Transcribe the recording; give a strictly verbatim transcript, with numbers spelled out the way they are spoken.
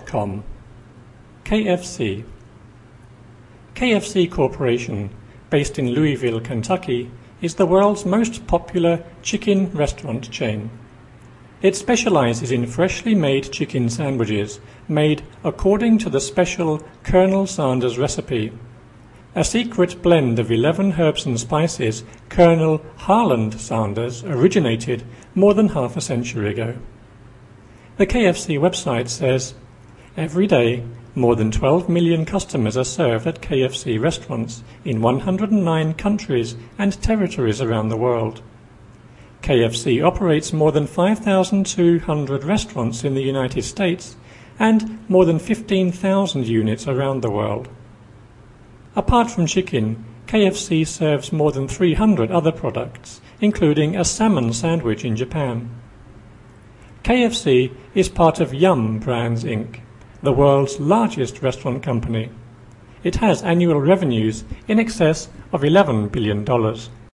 com. K F C. K F C Corporation, based in Louisville, Kentucky, is the world's most popular chicken restaurant chain. It specializes in freshly made chicken sandwiches made according to the special Colonel Sanders recipe, a secret blend of eleven herbs and spices Colonel Harland Sanders originated more than half a century ago. The K F C website says, "Every day, more than twelve million customers are served at K F C restaurants in one hundred nine countries and territories around the world. K F C operates more than five thousand two hundred restaurants in the United States and more than fifteen thousand units around the world. Apart from chicken, K F C serves more than three hundred other products, including a salmon sandwich in Japan. K F C is part of Yum! Brands, Incorporated, the world's largest restaurant company. It has annual revenues in excess of eleven billion dollars.